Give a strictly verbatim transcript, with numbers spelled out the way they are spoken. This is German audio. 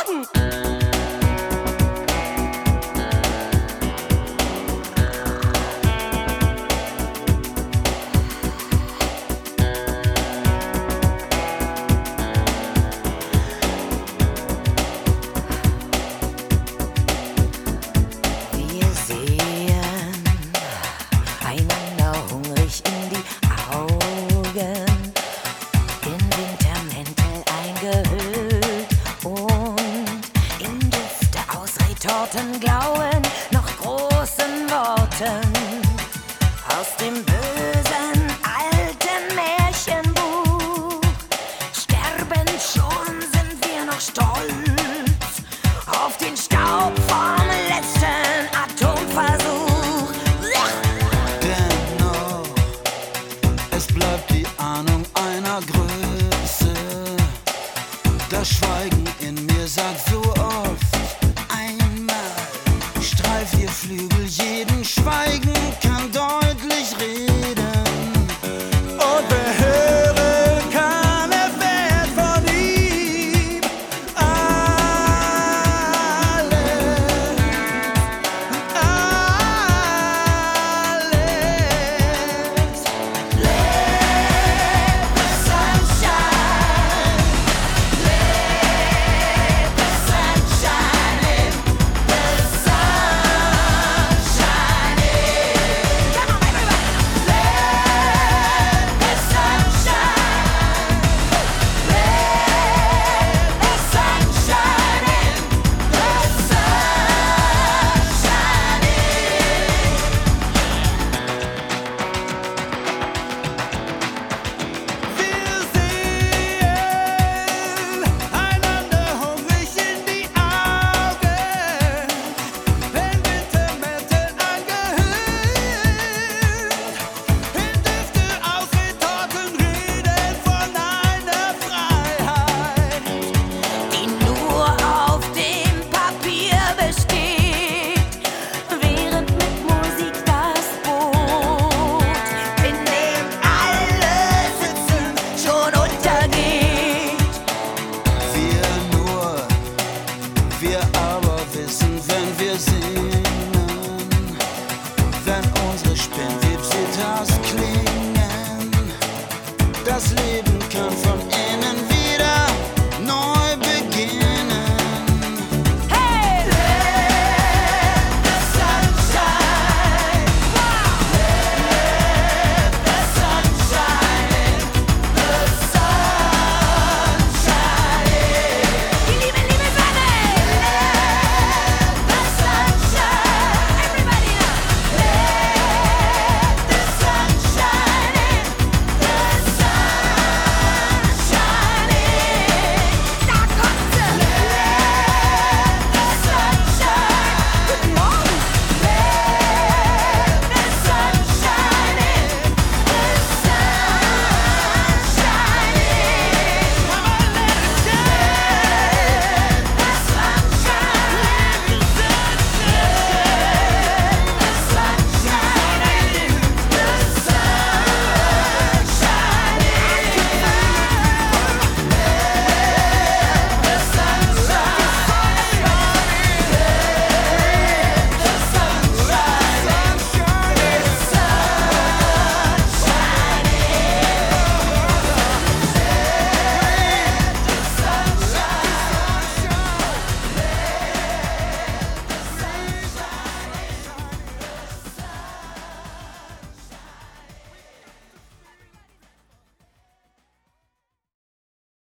Glauben noch großen Worten aus dem bösen alten Märchenbuch. Sterben schon, sind wir noch stolz auf den Staub vom letzten Atomversuch. Dennoch, es bleibt die Ahnung einer Größe. Das Schweigen in mir sagt so oft: Streif ihr Flügel, jeden Schweigen kann deutlich reden. Und wer hören kann, erfährt von ihm alles, alles. Let the sunshine, let the sunshine in the sun. Wir aber wissen, wenn wir singen, wenn unsere Spendizitas klingen, das Leben kann von